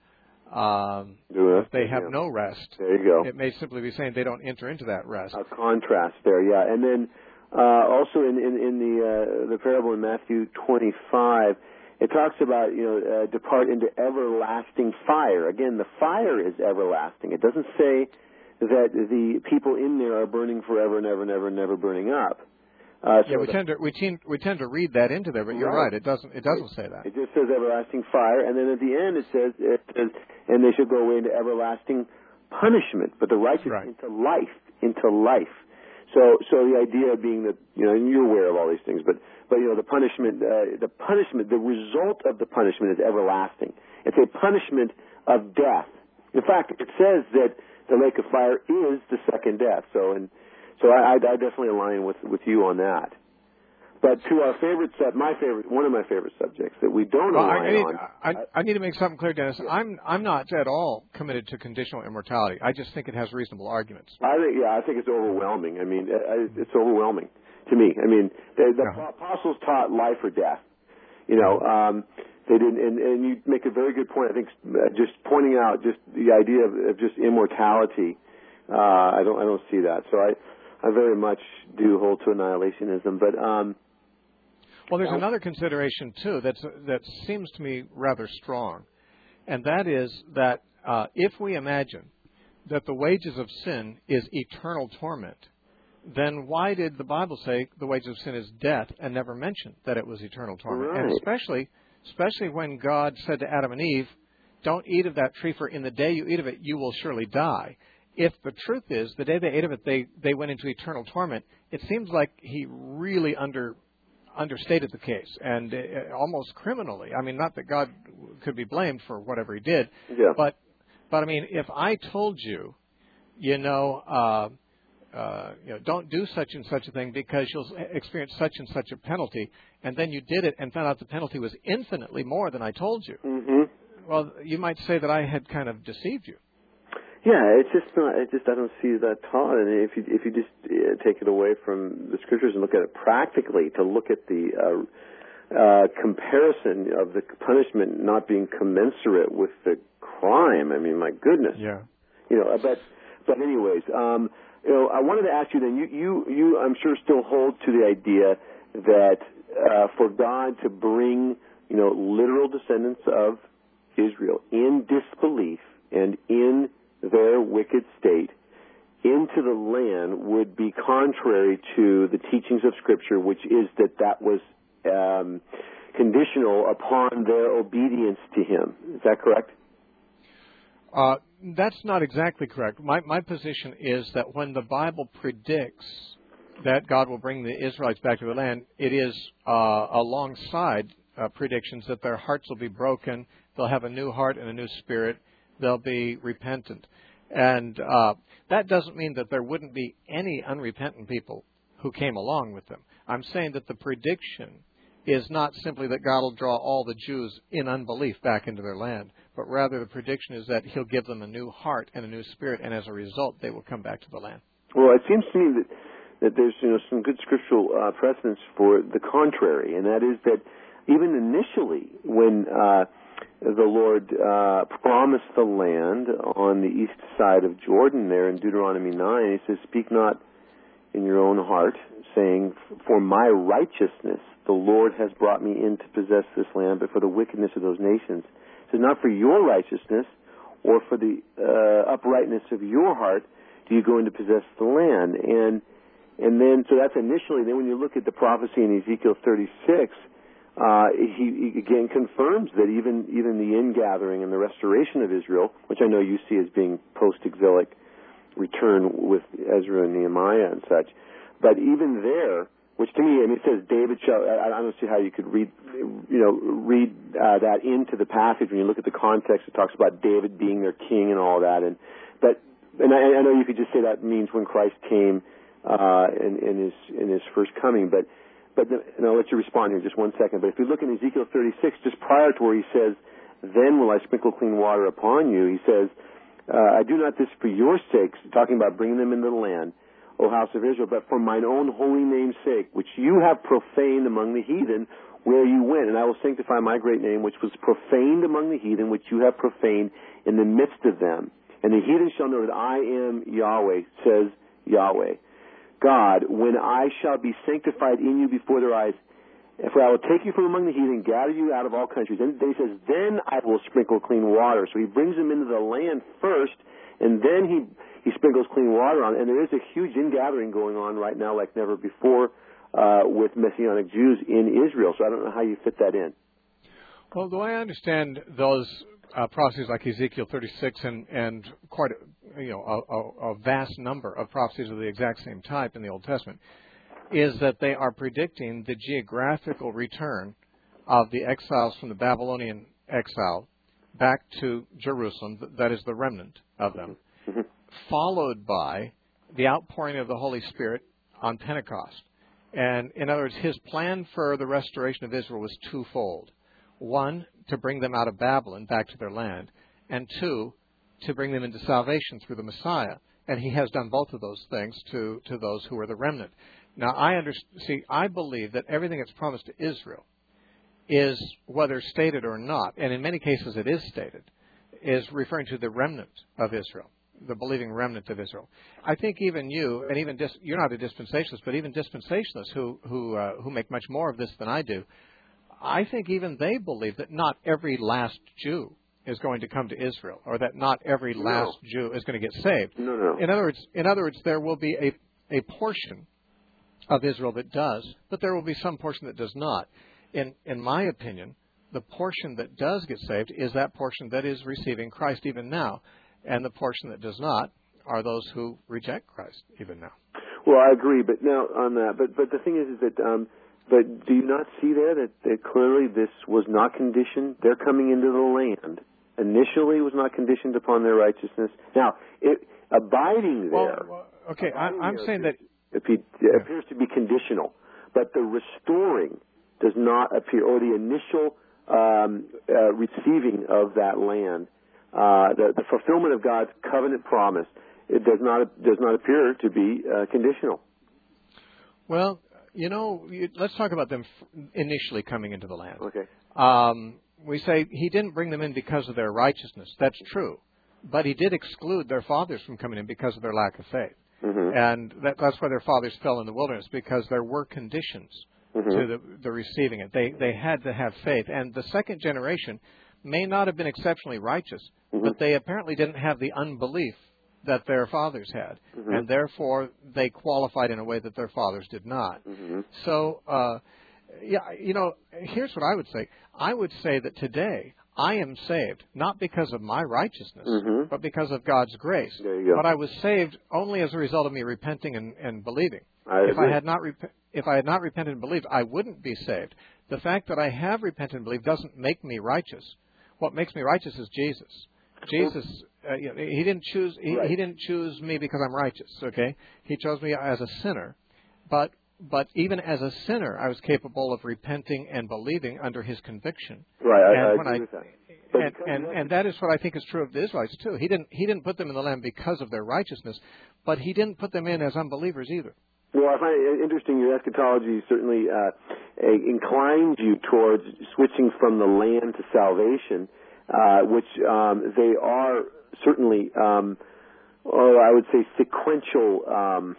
A: um, if they have yeah. no rest,
E: there you go.
A: It may simply be saying they don't enter into that rest.
E: A contrast there, yeah. And then uh, also in, in, in the uh, the parable in Matthew twenty-five, it talks about, you know, uh, depart into everlasting fire. Again, the fire is everlasting. It doesn't say that the people in there are burning forever and ever and ever and never burning up. Uh, so
A: yeah, we
E: the,
A: tend to we tend we tend to read that into there, but you're right. right. It doesn't it doesn't say that.
E: It just says everlasting fire, and then at the end it says, it says and they shall go away into everlasting punishment, but the righteous right. into life, into life. So, so the idea being that, you know, and you're aware of all these things, but but you know the punishment, uh, the punishment, the result of the punishment is everlasting. It's a punishment of death. In fact, it says that the lake of fire is the second death. So and. So I, I definitely align with, with you on that. But to our favorite sub, my favorite, one of my favorite subjects that we don't
A: well,
E: align
A: I need,
E: on.
A: I, I need to make something clear, Dennis. Yeah. I'm I'm not at all committed to conditional immortality. I just think it has reasonable arguments.
E: I think, yeah, I think it's overwhelming. I mean, it's overwhelming to me. I mean, the, the uh-huh. apostles taught life or death. You know, um, they didn't, and, and you make a very good point. I think uh, just pointing out just the idea of, of just immortality. Uh, I don't I don't see that. So I. I very much do hold to annihilationism, but um,
A: well, there's another consideration too that's that seems to me rather strong, and that is that uh, if we imagine that the wages of sin is eternal torment, then why did the Bible say the wages of sin is death and never mention that it was eternal torment?
E: Right.
A: And especially, especially when God said to Adam and Eve, don't eat of that tree, for in the day you eat of it, you will surely die. If the truth is, the day they ate of it, they, they went into eternal torment, it seems like he really under understated the case, and uh, almost criminally. I mean, not that God could be blamed for whatever he did,
E: yeah.
A: but, but I mean, if I told you, you know, uh, uh, you know, don't do such and such a thing because you'll experience such and such a penalty, and then you did it and found out the penalty was infinitely more than I told you,
E: mm-hmm.
A: well, you might say that I had kind of deceived you.
E: Yeah, it's just not. It just I don't see that taught. And if you if you just uh, take it away from the scriptures and look at it practically, to look at the uh, uh, comparison of the punishment not being commensurate with the crime. I mean, my goodness.
A: Yeah.
E: You know, but but anyways, um, you know, I wanted to ask you then. You you you I'm sure still hold to the idea that uh, for God to bring, you know, literal descendants of Israel in disbelief and in their wicked state into the land would be contrary to the teachings of Scripture, which is that that was um, conditional upon their obedience to Him. Is that correct?
A: Uh, that's not exactly correct. My, my position is that when the Bible predicts that God will bring the Israelites back to the land, it is uh, alongside uh, predictions that their hearts will be broken, they'll have a new heart and a new spirit, they'll be repentant. And uh, that doesn't mean that there wouldn't be any unrepentant people who came along with them. I'm saying that the prediction is not simply that God will draw all the Jews in unbelief back into their land, but rather the prediction is that He'll give them a new heart and a new spirit, and as a result, they will come back to the land.
E: Well, it seems to me that, that there's you know some good scriptural uh, precedents for the contrary, and that is that even initially when uh, the Lord uh, promised the land on the east side of Jordan there in Deuteronomy nine. He says, speak not in your own heart, saying, for my righteousness the Lord has brought me in to possess this land, but for the wickedness of those nations. He says, not for your righteousness or for the uh, uprightness of your heart do you go in to possess the land. And, and then, so that's initially. Then when you look at the prophecy in Ezekiel thirty-six, Uh, he, he again confirms that even even the ingathering and the restoration of Israel, which I know you see as being post-exilic return with Ezra and Nehemiah and such, but even there, which to me, I mean, it says David shall. I, I don't see how you could read, you know, read uh, that into the passage when you look at the context. It talks about David being their king and all that, and but and I, I know you could just say that means when Christ came uh, in, in his in his first coming, but. But the, and I'll let you respond here in just one second. But if you look in Ezekiel thirty-six, just prior to where he says, then will I sprinkle clean water upon you, he says, uh, I do not this for your sakes, talking about bringing them into the land, O house of Israel, but for mine own holy name's sake, which you have profaned among the heathen where you went. And I will sanctify my great name, which was profaned among the heathen, which you have profaned in the midst of them. And the heathen shall know that I am Yahweh, says Yahweh. God, when I shall be sanctified in you before their eyes, for I will take you from among the heathen, gather you out of all countries. And then he says, then I will sprinkle clean water. So he brings them into the land first, and then he, he sprinkles clean water on. And there is a huge ingathering going on right now like never before uh, with Messianic Jews in Israel. So I don't know how you fit that in.
A: Well, the way I understand those uh, prophecies like Ezekiel thirty-six and, and quite a, you know, a, a, a vast number of prophecies of the exact same type in the Old Testament, is that they are predicting the geographical return of the exiles from the Babylonian exile back to Jerusalem, that is the remnant of them, mm-hmm. followed by the outpouring of the Holy Spirit on Pentecost. And in other words, his plan for the restoration of Israel was twofold. One, to bring them out of Babylon back to their land, and two, to bring them into salvation through the Messiah. And he has done both of those things to, to those who are the remnant. Now, I understand, see, I believe that everything that's promised to Israel is, whether stated or not, and in many cases it is stated, is referring to the remnant of Israel, the believing remnant of Israel. I think even you, and even dis, you're not a dispensationalist, but even dispensationalists who who uh, who make much more of this than I do, I think even they believe that not every last Jew is going to come to Israel, or that not every last
E: no.
A: Jew is going to get saved.
E: No, no.
A: In other words, in other words, there will be a a portion of Israel that does, but there will be some portion that does not. In in my opinion, the portion that does get saved is that portion that is receiving Christ even now, and the portion that does not are those who reject Christ even now.
E: Well, I agree, but now on that, but but the thing is, is that, um, but do you not see there that, that clearly this was not conditioned? They're coming into the land. Initially, was not conditioned upon their righteousness. Now, it, abiding there.
A: Well, well, okay,
E: abiding
A: I, I'm
E: there
A: saying that
E: it, it appears to be conditional, but the restoring does not appear, or the initial um, uh, receiving of that land, uh, the, the fulfillment of God's covenant promise. It does not does not appear to be uh, conditional.
A: Well, you know, you, let's talk about them f- initially coming into the land.
E: Okay.
A: Um, we say he didn't bring them in because of their righteousness. That's true, but he did exclude their fathers from coming in because of their lack of faith,
E: mm-hmm.
A: and that, that's why their fathers fell in the wilderness, because there were conditions mm-hmm. to the, the receiving it. They they had to have faith, and the second generation may not have been exceptionally righteous, mm-hmm. but they apparently didn't have the unbelief that their fathers had, mm-hmm. and therefore they qualified in a way that their fathers did not.
E: Mm-hmm.
A: So, uh, yeah, you know, here's what I would say. I would say that today I am saved not because of my righteousness,
E: mm-hmm.
A: but because of God's grace.
E: There you go.
A: But I was saved only as a result of me repenting and, and believing.
E: I
A: if
E: agree.
A: I had not rep- if I had not repented and believed, I wouldn't be saved. The fact that I have repented and believed doesn't make me righteous. What makes me righteous is Jesus. Jesus, uh, you know, he didn't choose. He,
E: right.
A: he didn't choose me because I'm righteous. Okay, he chose me as a sinner. But but even as a sinner, I was capable of repenting and believing under his conviction.
E: Right.
A: And
E: I, I
A: when
E: agree
A: I,
E: with that.
A: And, and, and that is what I think is true of the Israelites too. He didn't he didn't put them in the land because of their righteousness, but he didn't put them in as unbelievers either.
E: Well, I find it interesting. Your eschatology certainly uh, inclines you towards switching from the land to salvation. Uh, which um, they are certainly, um, oh, I would say, sequential um,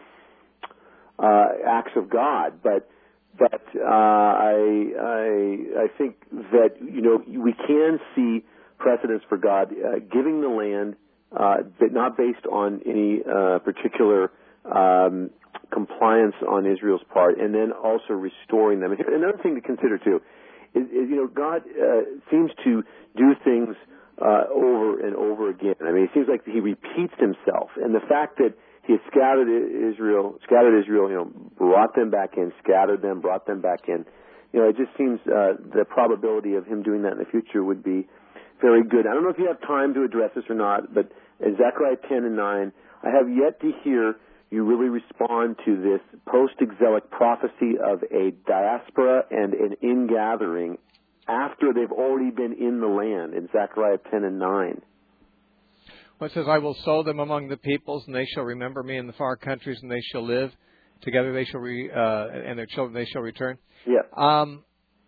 E: uh, acts of God. But but uh, I, I I think that you know we can see precedents for God uh, giving the land, uh, but not based on any uh, particular um, compliance on Israel's part, and then also restoring them. And here, another thing to consider too. Is, is, you know, God uh, seems to do things uh, over and over again. I mean, it seems like He repeats Himself, and the fact that He has scattered Israel, scattered Israel, you know, brought them back in, scattered them, brought them back in. You know, it just seems uh, the probability of Him doing that in the future would be very good. I don't know if you have time to address this or not, but in Zechariah ten and nine, I have yet to hear you really respond to this post-exilic prophecy of a diaspora and an ingathering after they've already been in the land in Zechariah ten and nine.
A: Well, it says, I will sow them among the peoples, and they shall remember me in the far countries, and they shall live. Together they shall, re, uh, and their children they shall return.
E: Yeah.
A: Um,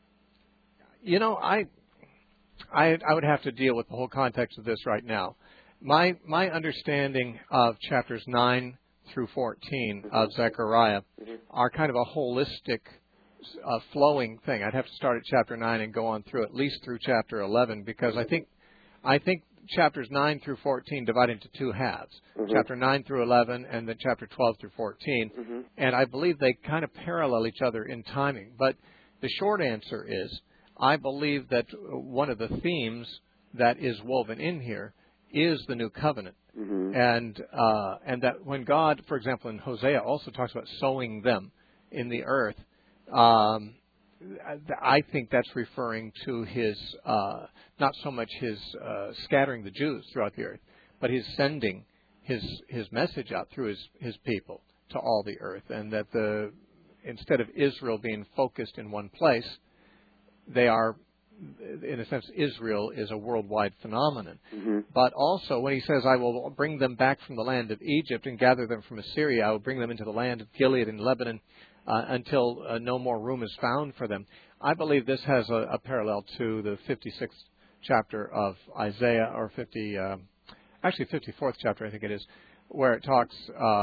A: you know, I, I, I would have to deal with the whole context of this right now. My, my understanding of chapters nine through fourteen mm-hmm. of Zechariah mm-hmm. are kind of a holistic, uh, flowing thing. I'd have to start at chapter nine and go on through at least through chapter eleven, because I think, I think chapters nine through fourteen divide into two halves. Mm-hmm. Chapter nine through eleven, and then chapter twelve through fourteen. Mm-hmm. And I believe they kind of parallel each other in timing. But the short answer is, I believe that one of the themes that is woven in here is the new covenant. Mm-hmm. And uh, and that when God, for example, in Hosea also talks about sowing them in the earth, um, I think that's referring to his, uh, not so much his uh, scattering the Jews throughout the earth, but his sending his his message out through his, his people to all the earth, and that the instead of Israel being focused in one place, they are, in a sense, Israel is a worldwide phenomenon. Mm-hmm. But also, when he says, I will bring them back from the land of Egypt and gather them from Assyria, I will bring them into the land of Gilead and Lebanon uh, until uh, no more room is found for them. I believe this has a, a parallel to the fifty-sixth chapter of Isaiah, or fifty, uh, actually fifty-fourth chapter, I think it is, where it talks uh,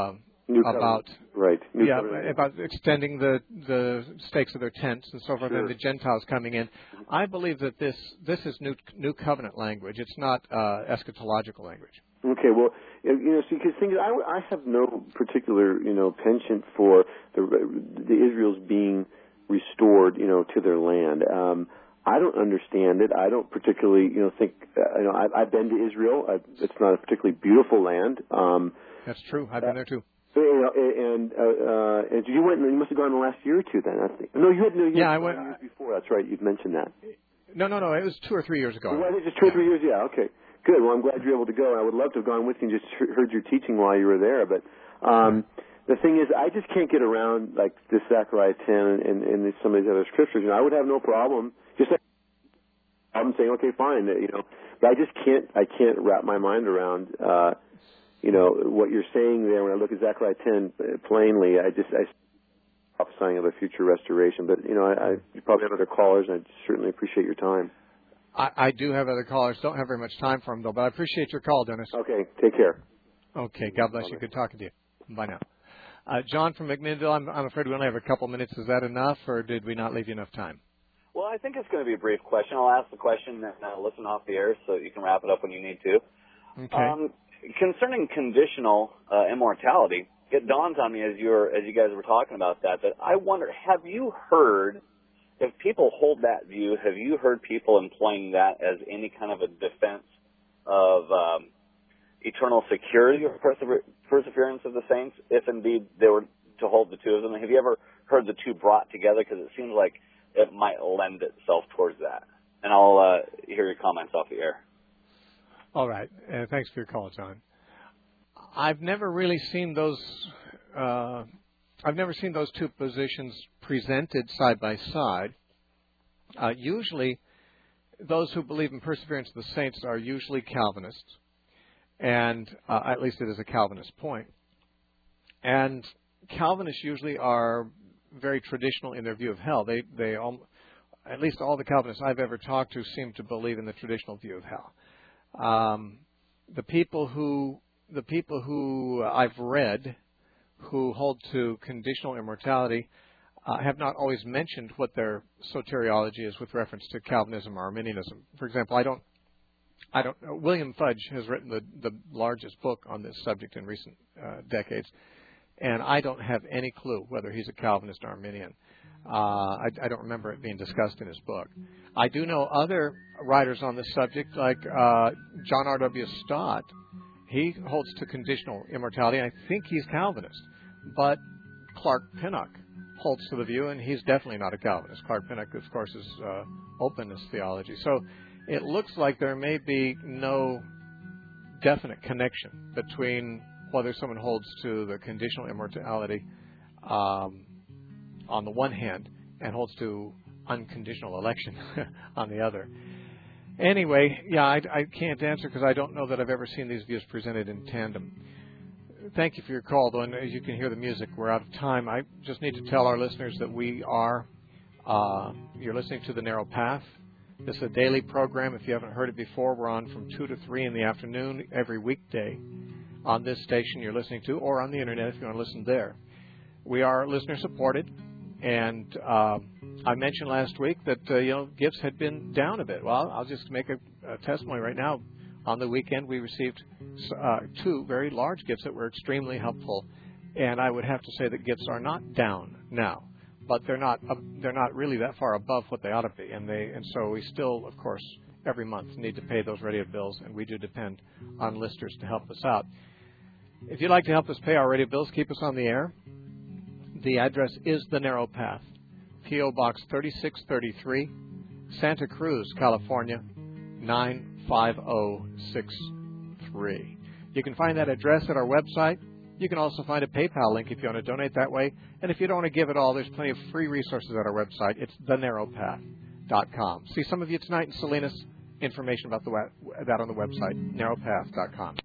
E: New
A: about
E: right. New
A: yeah
E: covenant.
A: about extending the the stakes of their tents and so forth,
E: Sure.
A: and the Gentiles coming in. I believe that this this is new new covenant language. It's not uh, eschatological language.
E: Okay, well, you know, see, because things, I, I have no particular, you know, penchant for the the Israel's being restored, you know, to their land. Um, I don't understand it. I don't particularly, you know, think. Uh, you know, I, I've been to Israel. I, it's not a particularly beautiful land. Um,
A: That's true. I've been there too.
E: So, you know, and uh, uh, and you went. You must have gone in the last year or two. Then I think. No, you had no. You
A: yeah,
E: had
A: I went
E: years before. That's right. You've mentioned that.
A: No, no, no. It was two or three years ago.
E: Well, just two or three years. Yeah. Okay. Good. Well, I'm glad you're able to go. I would love to have gone with you and just heard your teaching while you were there. But um, the thing is, I just can't get around like this Zechariah ten and, and some of these other scriptures. You know, I would have no problem just like I'm saying, okay, fine. You know, but I just can't. I can't wrap my mind around. Uh, you know what you're saying there. When I look at Zechariah ten plainly, I just I prophesying of a future restoration. But you know, I, I you probably have other callers, and I certainly appreciate your time.
A: I, I do have other callers. Don't have very much time for them, though, but I appreciate your call, Dennis.
E: Okay. Take care.
A: Okay. God bless you. Good talking to you. Bye now. Uh, John from McMinnville, I'm, I'm afraid we only have a couple minutes. Is that enough, or did we not leave you enough time?
F: Well, I think it's going to be a brief question. I'll ask the question and uh, listen off the air so you can wrap it up when you need to.
A: Okay.
F: Um, concerning conditional uh, immortality, it dawns on me as you were, as you guys were talking about that, that I wonder, have you heard, if people hold that view, have you heard people employing that as any kind of a defense of um, eternal security or persever- perseverance of the saints, if indeed they were to hold the two of them? Have you ever heard the two brought together? Because it seems like it might lend itself towards that. And I'll uh, hear your comments off the air.
A: All right. Uh, thanks for your call, John. I've never really seen those. Uh, I've never seen those two positions presented side by side. Uh, usually, those who believe in perseverance of the saints are usually Calvinists, and uh, at least it is a Calvinist point. And Calvinists usually are very traditional in their view of hell. They, they, all, at least all the Calvinists I've ever talked to seem to believe in the traditional view of hell. Um, the people who, the people who I've read, who hold to conditional immortality, uh, have not always mentioned what their soteriology is with reference to Calvinism or Arminianism. For example, I don't, I don't. Uh, William Fudge has written the, the largest book on this subject in recent uh, decades, and I don't have any clue whether he's a Calvinist or Arminian. Uh, I, I don't remember it being discussed in his book. I do know other writers on this subject, like uh, John R W Stott. He holds to conditional immortality, and I think he's Calvinist. But Clark Pinnock holds to the view, and he's definitely not a Calvinist. Clark Pinnock, of course, is uh, openness theology. So it looks like there may be no definite connection between whether someone holds to the conditional immortality um, on the one hand and holds to unconditional election on the other. Anyway, yeah, I, I can't answer because I don't know that I've ever seen these views presented in tandem. Thank you for your call, though, and as you can hear the music, we're out of time. I just need to tell our listeners that we are, uh, you're listening to The Narrow Path. This is a daily program. If you haven't heard it before, we're on from two to three in the afternoon every weekday on this station you're listening to, or on the Internet if you want to listen there. We are listener-supported, and uh, I mentioned last week that, uh, you know, gifts had been down a bit. Well, I'll just make a, a testimony right now. On the weekend, we received uh, two very large gifts that were extremely helpful, and I would have to say that gifts are not down now, but they're not uh, they're not really that far above what they ought to be, and they and so we still, of course, every month need to pay those radio bills, and we do depend on listeners to help us out. If you'd like to help us pay our radio bills, keep us on the air. The address is The Narrow Path, P O Box thirty-six thirty-three, Santa Cruz, California, nine five oh six three. You can find that address at our website. You can also find a PayPal link if you want to donate that way. And if you don't want to give it all, there's plenty of free resources at our website. It's the narrow path dot com. See some of you tonight in Salinas. Information about the, that on the website, narrow path dot com.